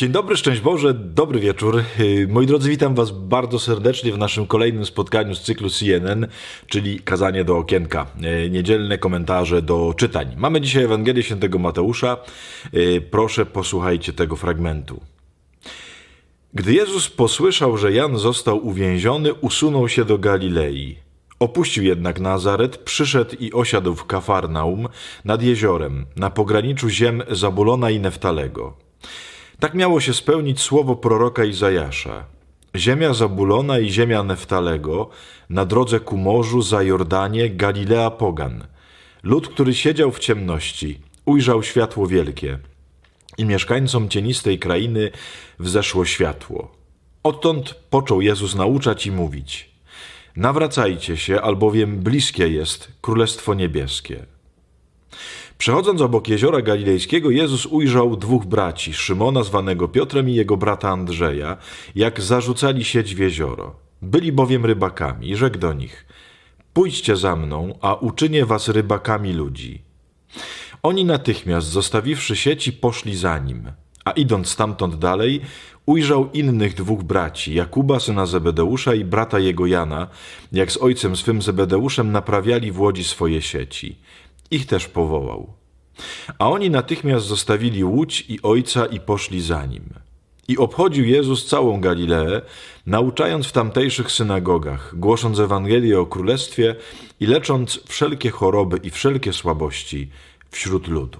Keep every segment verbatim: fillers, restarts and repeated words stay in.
Dzień dobry, szczęść Boże, dobry wieczór. Moi drodzy, witam Was bardzo serdecznie w naszym kolejnym spotkaniu z cyklu C N N, czyli Kazanie do okienka, niedzielne komentarze do czytań. Mamy dzisiaj Ewangelię Świętego Mateusza. Proszę, posłuchajcie tego fragmentu. Gdy Jezus posłyszał, że Jan został uwięziony, usunął się do Galilei. Opuścił jednak Nazaret, przyszedł i osiadł w Kafarnaum nad jeziorem, na pograniczu ziem Zabulona i Neftalego. Tak miało się spełnić słowo proroka Izajasza. Ziemia Zabulona i ziemia Neftalego, na drodze ku morzu, za Jordanie, Galilea pogan. Lud, który siedział w ciemności, ujrzał światło wielkie i mieszkańcom cienistej krainy wzeszło światło. Odtąd począł Jezus nauczać i mówić: nawracajcie się, albowiem bliskie jest Królestwo Niebieskie. Przechodząc obok jeziora galilejskiego, Jezus ujrzał dwóch braci, Szymona zwanego Piotrem i jego brata Andrzeja, jak zarzucali sieć w jezioro. Byli bowiem rybakami i rzekł do nich: pójdźcie za mną, a uczynię was rybakami ludzi. Oni natychmiast, zostawiwszy sieci, poszli za nim, a idąc stamtąd dalej, ujrzał innych dwóch braci, Jakuba syna Zebedeusza i brata jego Jana, jak z ojcem swym Zebedeuszem naprawiali w łodzi swoje sieci. Ich też powołał. A oni natychmiast zostawili łódź i ojca i poszli za nim. I obchodził Jezus całą Galileę, nauczając w tamtejszych synagogach, głosząc Ewangelię o Królestwie i lecząc wszelkie choroby i wszelkie słabości wśród ludu.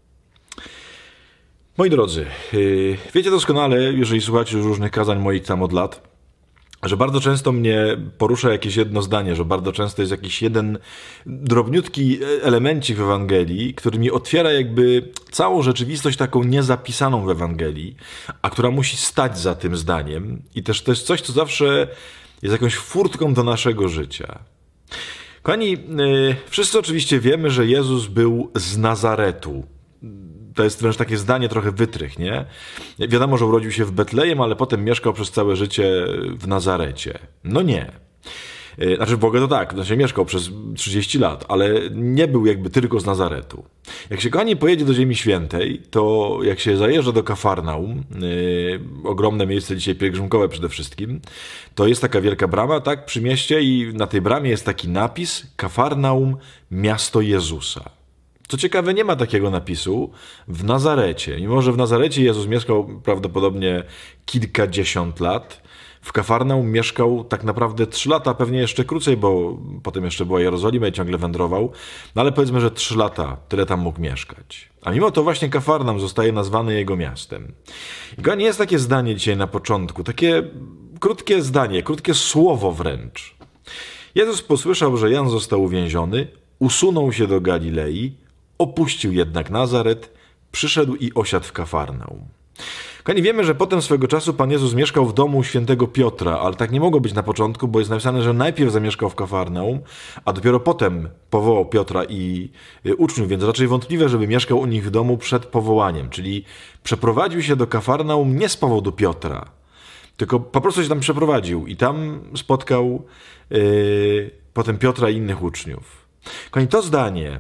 Moi drodzy, wiecie doskonale, jeżeli słuchacie już różnych kazań moich tam od lat, że bardzo często mnie porusza jakieś jedno zdanie, że bardzo często jest jakiś jeden drobniutki elemencik w Ewangelii, który mi otwiera jakby całą rzeczywistość taką niezapisaną w Ewangelii, a która musi stać za tym zdaniem. I też to jest coś, co zawsze jest jakąś furtką do naszego życia. Kochani, wszyscy oczywiście wiemy, że Jezus był z Nazaretu. To jest wręcz takie zdanie trochę wytrych, nie? Wiadomo, że urodził się w Betlejem, ale potem mieszkał przez całe życie w Nazarecie. No nie. Znaczy w ogóle to tak, znaczy mieszkał przez trzydzieści lat, ale nie był jakby tylko z Nazaretu. Jak się, kochani, pojedzie do Ziemi Świętej, to jak się zajeżdża do Kafarnaum, yy, ogromne miejsce dzisiaj pielgrzymkowe przede wszystkim, to jest taka wielka brama, tak, przy mieście i na tej bramie jest taki napis: Kafarnaum, miasto Jezusa. Co ciekawe, nie ma takiego napisu w Nazarecie. Mimo że w Nazarecie Jezus mieszkał prawdopodobnie kilkadziesiąt lat, w Kafarnaum mieszkał tak naprawdę trzy lata, pewnie jeszcze krócej, bo potem jeszcze była Jerozolima i ciągle wędrował, no ale powiedzmy, że trzy lata, tyle tam mógł mieszkać. A mimo to właśnie Kafarnaum zostaje nazwany jego miastem. I nie jest takie zdanie dzisiaj na początku, takie krótkie zdanie, krótkie słowo wręcz. Jezus posłyszał, że Jan został uwięziony, usunął się do Galilei, opuścił jednak Nazaret, przyszedł i osiadł w Kafarnaum. Kochani, wiemy, że potem swego czasu Pan Jezus mieszkał w domu świętego Piotra, ale tak nie mogło być na początku, bo jest napisane, że najpierw zamieszkał w Kafarnaum, a dopiero potem powołał Piotra i uczniów, więc raczej wątpliwe, żeby mieszkał u nich w domu przed powołaniem, czyli przeprowadził się do Kafarnaum nie z powodu Piotra, tylko po prostu się tam przeprowadził i tam spotkał yy, potem Piotra i innych uczniów. Kochani, to zdanie: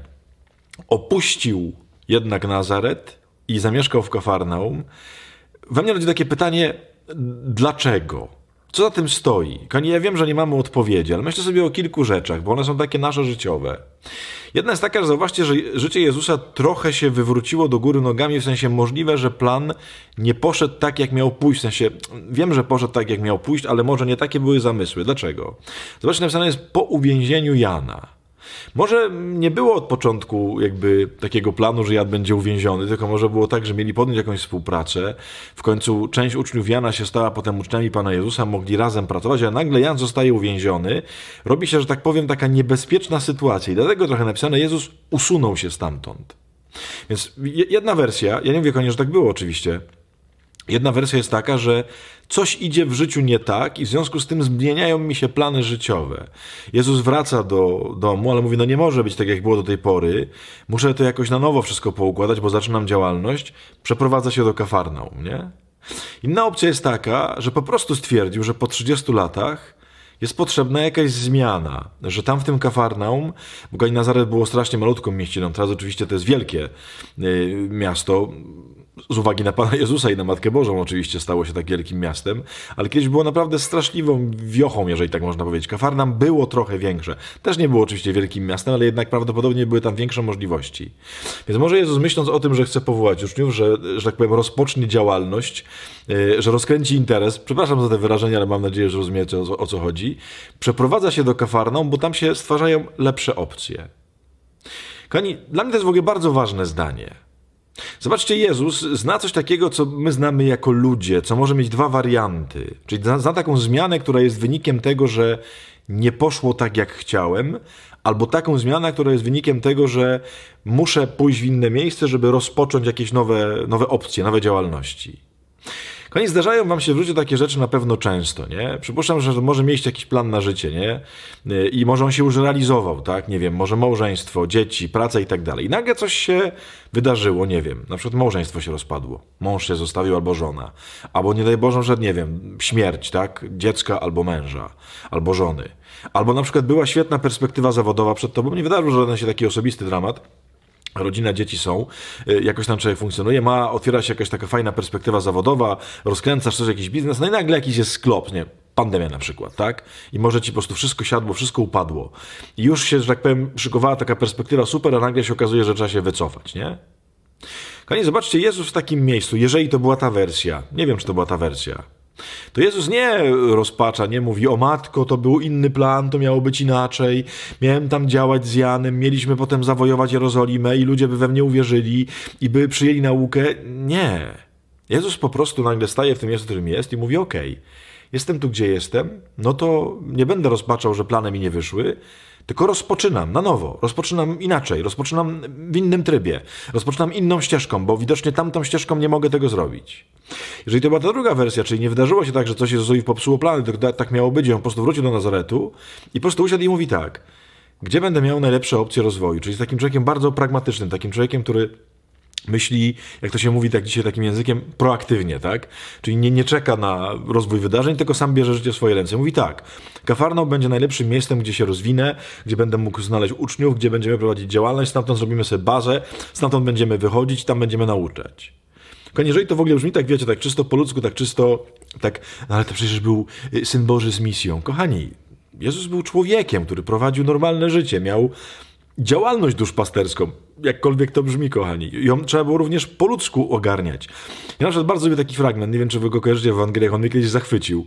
opuścił jednak Nazaret i zamieszkał w Kafarnaum, we mnie rodzi takie pytanie: dlaczego? Co za tym stoi? Kochani, ja wiem, że nie mamy odpowiedzi, ale myślę sobie o kilku rzeczach, bo one są takie nasze życiowe. Jedna jest taka, że zauważcie, że życie Jezusa trochę się wywróciło do góry nogami, w sensie możliwe, że plan nie poszedł tak, jak miał pójść. W sensie, wiem, że poszedł tak, jak miał pójść, ale może nie takie były zamysły. Dlaczego? Zobaczcie, napisane jest: po uwięzieniu Jana. Może nie było od początku jakby takiego planu, że Jan będzie uwięziony, tylko może było tak, że mieli podjąć jakąś współpracę. W końcu część uczniów Jana się stała potem uczniami Pana Jezusa, mogli razem pracować, a nagle Jan zostaje uwięziony. Robi się, że tak powiem, taka niebezpieczna sytuacja i dlatego trochę napisane: Jezus usunął się stamtąd. Więc jedna wersja, ja nie mówię, koniecznie, że tak było oczywiście, jedna wersja jest taka, że coś idzie w życiu nie tak i w związku z tym zmieniają mi się plany życiowe. Jezus wraca do domu, ale mówi: no nie może być tak, jak było do tej pory. Muszę to jakoś na nowo wszystko poukładać, bo zaczynam działalność. Przeprowadza się do Kafarnaum, nie? Inna opcja jest taka, że po prostu stwierdził, że po trzydziestu latach Jest potrzebna jakaś zmiana, że tam w tym Kafarnaum, bo kochani, Nazaret było strasznie malutką mieściną, teraz oczywiście to jest wielkie y, miasto, z uwagi na Pana Jezusa i na Matkę Bożą oczywiście stało się tak wielkim miastem, ale kiedyś było naprawdę straszliwą wiochą, jeżeli tak można powiedzieć. Kafarnaum było trochę większe. Też nie było oczywiście wielkim miastem, ale jednak prawdopodobnie były tam większe możliwości. Więc może Jezus, myśląc o tym, że chce powołać uczniów, że, że tak powiem, rozpocznie działalność, yy, że rozkręci interes, przepraszam za te wyrażenia, ale mam nadzieję, że rozumiecie, o, o co chodzi, przeprowadza się do Kafarnaum, bo tam się stwarzają lepsze opcje. Kochani, dla mnie to jest w ogóle bardzo ważne zdanie. Zobaczcie, Jezus zna coś takiego, co my znamy jako ludzie, co może mieć dwa warianty. Czyli zna, zna taką zmianę, która jest wynikiem tego, że nie poszło tak, jak chciałem, albo taką zmianę, która jest wynikiem tego, że muszę pójść w inne miejsce, żeby rozpocząć jakieś nowe, nowe opcje, nowe działalności. Kochani, zdarzają wam się w życiu takie rzeczy na pewno często, nie? Przypuszczam, że może mieć jakiś plan na życie, nie? I może on się już realizował, tak? Nie wiem, może małżeństwo, dzieci, praca i tak dalej. I nagle coś się wydarzyło, nie wiem, na przykład małżeństwo się rozpadło, mąż się zostawił albo żona, albo nie daj Boże, że nie wiem, śmierć, tak? Dziecka albo męża, albo żony. Albo na przykład była świetna perspektywa zawodowa przed tobą, nie wydarzył żaden się taki osobisty dramat. Rodzina, dzieci są, jakoś tam człowiek funkcjonuje, ma, otwiera się jakaś taka fajna perspektywa zawodowa, rozkręcasz też jakiś biznes, no i nagle jakiś jest sklop, nie? Pandemia na przykład, tak? I może ci po prostu wszystko siadło, wszystko upadło. I już się, że tak powiem, szykowała taka perspektywa super, a nagle się okazuje, że trzeba się wycofać, nie? Kochani, zobaczcie, Jezus w takim miejscu, jeżeli to była ta wersja, nie wiem, czy to była ta wersja, to Jezus nie rozpacza, nie mówi: o matko, to był inny plan, to miało być inaczej, miałem tam działać z Janem, mieliśmy potem zawojować Jerozolimę i ludzie by we mnie uwierzyli i by przyjęli naukę. Nie. Jezus po prostu nagle staje w tym miejscu, w którym jest i mówi: okej, okay, jestem tu, gdzie jestem, no to nie będę rozpaczał, że plany mi nie wyszły, tylko rozpoczynam na nowo, rozpoczynam inaczej, rozpoczynam w innym trybie, rozpoczynam inną ścieżką, bo widocznie tamtą ścieżką nie mogę tego zrobić. Jeżeli to była ta druga wersja, czyli nie wydarzyło się tak, że coś Jezusowi popsuło plany, to tak miało być, on po prostu wrócił do Nazaretu i po prostu usiadł i mówi tak: gdzie będę miał najlepsze opcje rozwoju? Czyli z takim człowiekiem bardzo pragmatycznym, takim człowiekiem, który myśli, jak to się mówi tak dzisiaj takim językiem, proaktywnie, tak? Czyli nie, nie czeka na rozwój wydarzeń, tylko sam bierze życie w swoje ręce. Mówi tak: Kafarnaum będzie najlepszym miejscem, gdzie się rozwinę, gdzie będę mógł znaleźć uczniów, gdzie będziemy prowadzić działalność, stamtąd zrobimy sobie bazę, stamtąd będziemy wychodzić, tam będziemy nauczać. Kochani, jeżeli to w ogóle brzmi tak, wiecie, tak czysto po ludzku, tak czysto, tak, no ale to przecież był Syn Boży z misją. Kochani, Jezus był człowiekiem, który prowadził normalne życie, miał działalność duszpasterską, jakkolwiek to brzmi, kochani. Ją trzeba było również po ludzku ogarniać. Ja na przykład bardzo lubię taki fragment, nie wiem, czy wy go kojarzycie w Ewangeliach, on mnie kiedyś zachwycił,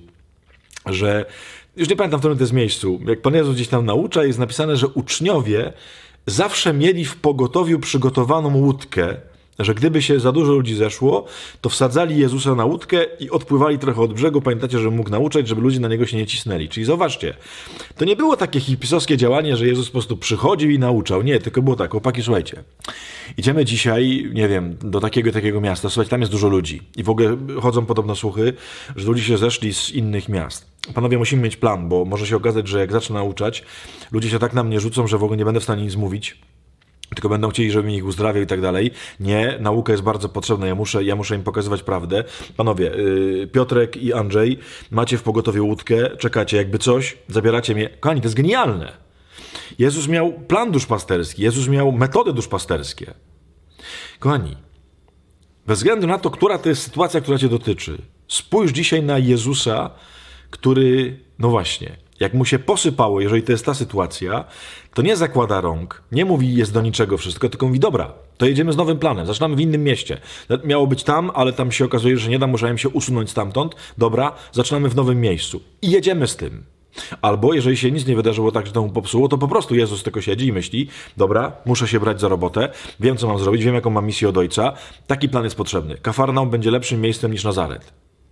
że, już nie pamiętam, w którym to jest miejscu, jak Pan Jezus gdzieś tam naucza, jest napisane, że uczniowie zawsze mieli w pogotowiu przygotowaną łódkę, że gdyby się za dużo ludzi zeszło, to wsadzali Jezusa na łódkę i odpływali trochę od brzegu. Pamiętacie, że mógł nauczać, żeby ludzie na niego się nie cisnęli. Czyli zauważcie, to nie było takie hipisowskie działanie, że Jezus po prostu przychodził i nauczał. Nie, tylko było tak: chłopaki, słuchajcie, idziemy dzisiaj, nie wiem, do takiego takiego miasta. Słuchajcie, tam jest dużo ludzi. I w ogóle chodzą podobno słuchy, że ludzie się zeszli z innych miast. Panowie, musimy mieć plan, bo może się okazać, że jak zacznę nauczać, ludzie się tak na mnie rzucą, że w ogóle nie będę w stanie nic mówić. Tylko będą chcieli, żebym ich uzdrawiał i tak dalej. Nie, nauka jest bardzo potrzebna, ja muszę, ja muszę im pokazywać prawdę. Panowie, yy, Piotrek i Andrzej, macie w pogotowie łódkę, czekacie, jakby coś, zabieracie mnie. Kochani, to jest genialne. Jezus miał plan duszpasterski, Jezus miał metody duszpasterskie. Kochani, bez względu na to, która to jest sytuacja, która cię dotyczy, spójrz dzisiaj na Jezusa, który, no właśnie, jak mu się posypało, jeżeli to jest ta sytuacja, to nie zakłada rąk, nie mówi jest do niczego wszystko, tylko mówi: dobra, to jedziemy z nowym planem, zaczynamy w innym mieście. Miało być tam, ale tam się okazuje, że nie da, musiałem się usunąć stamtąd. Dobra, zaczynamy w nowym miejscu i jedziemy z tym. Albo jeżeli się nic nie wydarzyło tak, że to mu popsuło, to po prostu Jezus tylko siedzi i myśli: dobra, muszę się brać za robotę, wiem, co mam zrobić, wiem, jaką mam misję od Ojca, taki plan jest potrzebny. Kafarnaum będzie lepszym miejscem niż Nazaret.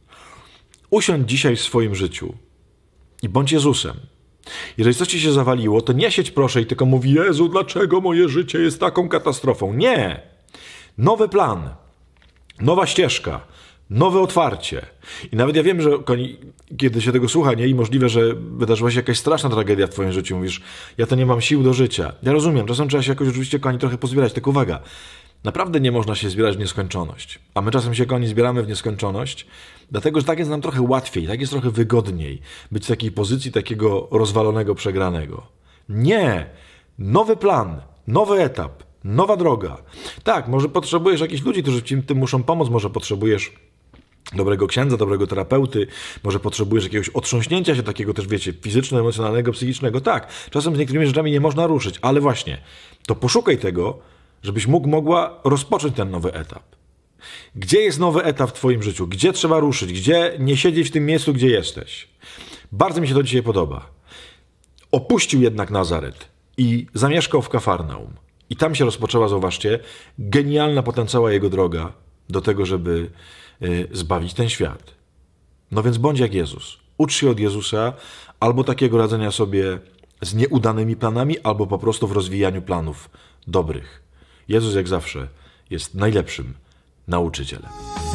Usiądź dzisiaj w swoim życiu i bądź Jezusem. Jeżeli coś ci się zawaliło, to nie siedź proszę i tylko mówi: Jezu, dlaczego moje życie jest taką katastrofą? Nie! Nowy plan, nowa ścieżka, nowe otwarcie. I nawet ja wiem, że kiedy się tego słucha, nie, i możliwe, że wydarzyła się jakaś straszna tragedia w twoim życiu, mówisz: ja to nie mam sił do życia. Ja rozumiem, czasem trzeba się jakoś oczywiście, kochani, trochę pozbierać, tylko uwaga, Naprawdę nie można się zbierać w nieskończoność. A my czasem się, kochani, zbieramy w nieskończoność, dlatego że tak jest nam trochę łatwiej, tak jest trochę wygodniej być w takiej pozycji takiego rozwalonego, przegranego. Nie! Nowy plan, nowy etap, nowa droga. Tak, może potrzebujesz jakichś ludzi, którzy ci tym muszą pomóc, może potrzebujesz dobrego księdza, dobrego terapeuty, może potrzebujesz jakiegoś otrząśnięcia się takiego też, wiecie, fizyczno-emocjonalnego, psychicznego. Tak, czasem z niektórymi rzeczami nie można ruszyć, ale właśnie, to poszukaj tego, żebyś mógł, mogła rozpocząć ten nowy etap. Gdzie jest nowy etap w twoim życiu? Gdzie trzeba ruszyć? Gdzie nie siedzieć w tym miejscu, gdzie jesteś? Bardzo mi się to dzisiaj podoba. Opuścił jednak Nazaret i zamieszkał w Kafarnaum. I tam się rozpoczęła, zauważcie, genialna potem cała jego droga do tego, żeby y, zbawić ten świat. No więc bądź jak Jezus. Ucz się od Jezusa albo takiego radzenia sobie z nieudanymi planami, albo po prostu w rozwijaniu planów dobrych. Jezus jak zawsze jest najlepszym nauczycielem.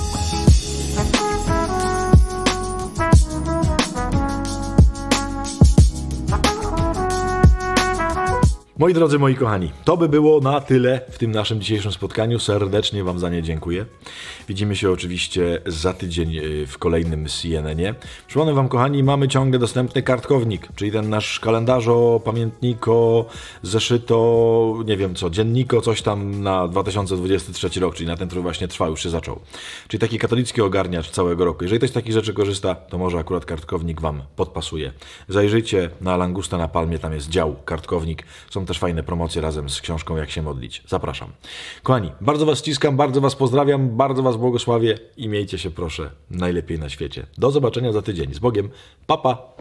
Moi drodzy, moi kochani, to by było na tyle w tym naszym dzisiejszym spotkaniu. Serdecznie wam za nie dziękuję. Widzimy się oczywiście za tydzień w kolejnym C N N ie. Przypomnę wam, kochani, mamy ciągle dostępny kartkownik, czyli ten nasz kalendarzo, pamiętniko, zeszyto, nie wiem co, dzienniko, coś tam na dwa tysiące dwudziesty trzeci rok, czyli na ten, który właśnie trwa, już się zaczął. Czyli taki katolicki ogarniacz całego roku. Jeżeli ktoś z takich rzeczy korzysta, to może akurat kartkownik wam podpasuje. Zajrzyjcie na Langusta na Palmie, tam jest dział kartkownik. Są też fajne promocje razem z książką Jak się modlić. Zapraszam. Kochani, bardzo was ściskam, bardzo was pozdrawiam, bardzo was błogosławię i miejcie się proszę najlepiej na świecie. Do zobaczenia za tydzień. Z Bogiem. Pa, pa.